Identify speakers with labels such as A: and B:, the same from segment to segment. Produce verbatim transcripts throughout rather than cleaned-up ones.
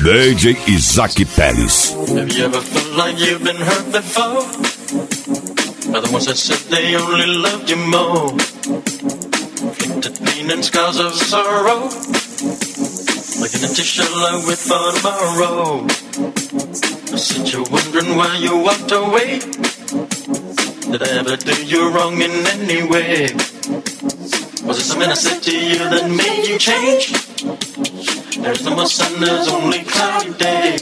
A: D J Isaac Teles.
B: Have you ever felt like you've been hurt before? By the ones that said they only loved you more. Inflicted pain and scars of sorrow, like an empty shell I wait for tomorrow. I said you're wondering why you walked away. Did I ever do you wrong in any way? Was it something I said to you that made you change? There's no more sun, there's only cloudy days.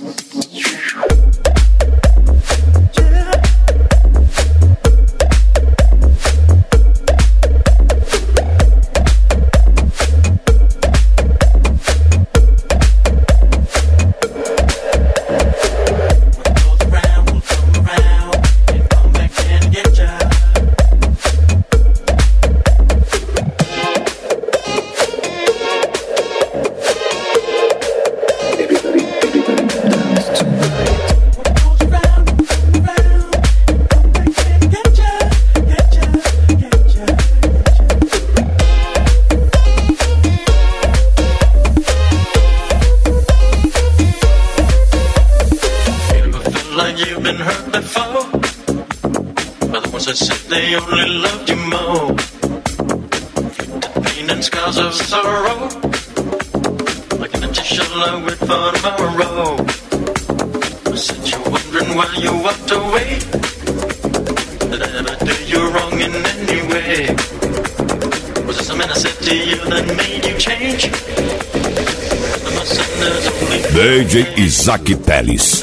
B: They only loved you more. The pain and scars of sorrow, like an empty shell I wait for tomorrow. I said you're wondering why you walked away. Did I ever do you wrong in any way? Was it something I said to you that made you change?
A: D J Isaac Teles.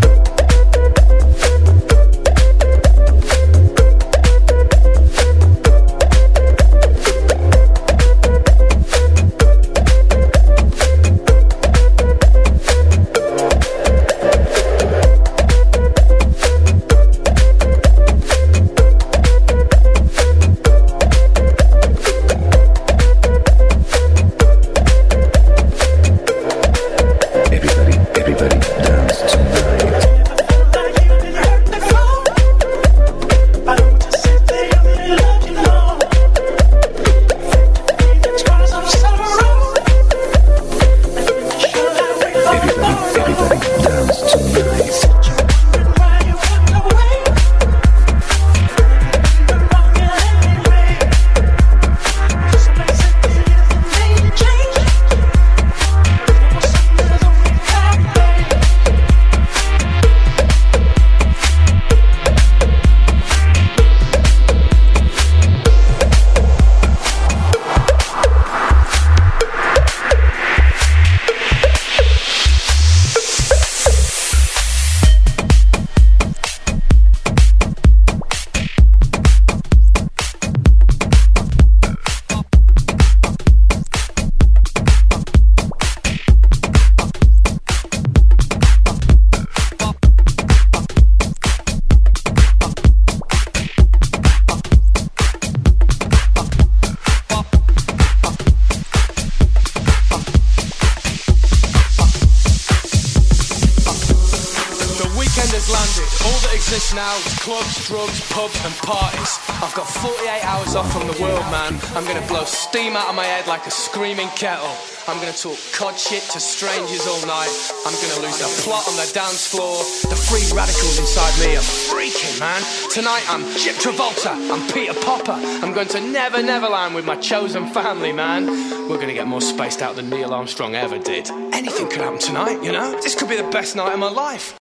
C: Now it's clubs, drugs, pubs and parties. I've got forty-eight hours off from the world, man. I'm gonna blow steam out of my head like a screaming kettle. I'm gonna talk cod shit to strangers all night. I'm gonna lose the plot on the dance floor. The free radicals inside me are freaking, man. Tonight I'm Chip Travolta, I'm Peter Popper. I'm going to Never Neverland with my chosen family, man. We're gonna get more spaced out than Neil Armstrong ever did. Anything could happen tonight, you know? This could be the best night of my life.